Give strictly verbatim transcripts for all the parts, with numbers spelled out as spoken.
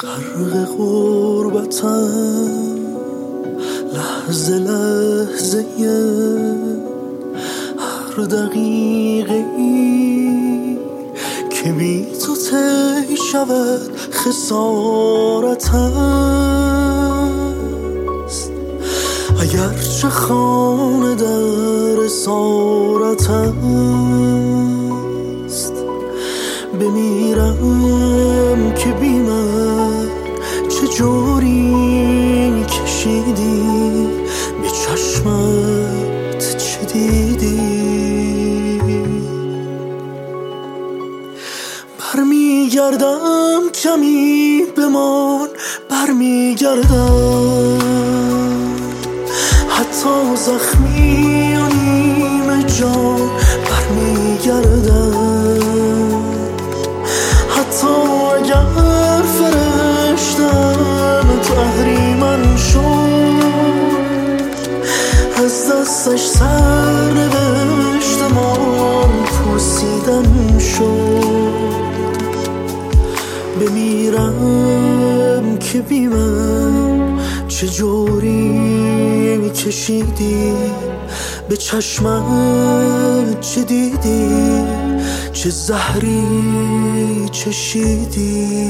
غرق غربتم لحظه لحظه هر دقیقه ای که بی تو طی شود خسارت است. اگرچه خانه در اسارت است، بمیرم که بی من چه جوری کشیدی، به چشمت چه دیدی. برمیگردم کمی بمان، برمیگردم حتی زخمی و نیمه جان، برمیگردم حتی اگر فرشتم تو اهریمن شد، از دستش سر نوشتم آن پوسیدن شد. بمیرم که بی من چه جوری کشیدی، به چشمت چه دیدی، چه زهری چشیدی.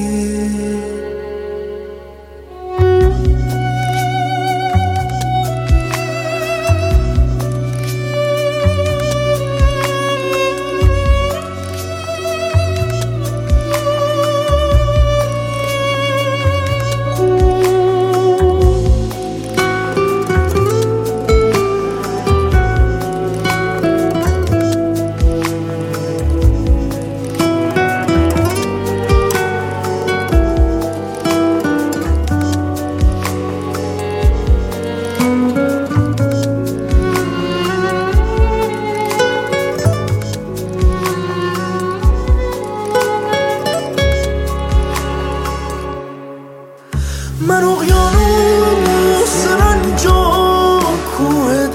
من اقیانوس رنجا کوه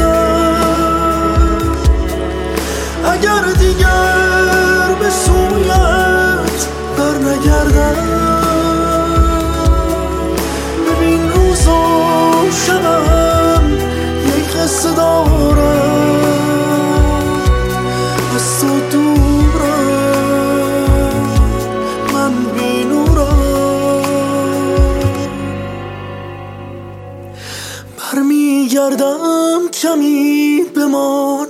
دردم، اگر دیگر به سویت بر نگردم. ببین روزا شبم یک قصه دارم، از تو دورم من بی نورم. برمیگردم کمی بمان،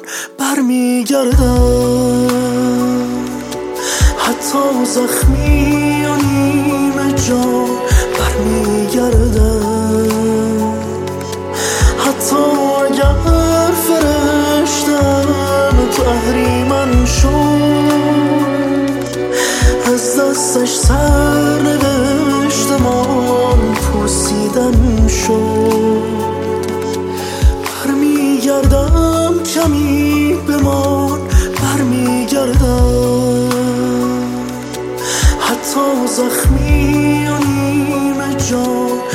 برمیگردم حتی زخمی و نیمه جان، برمیگردم حتی اگر فرشتم تو اهریمن شد، از دستش سر نوشتم آن پوسیدن شد. برمیگردم کمی بمان، برمیگردم حتی زخمی و نیمه جان،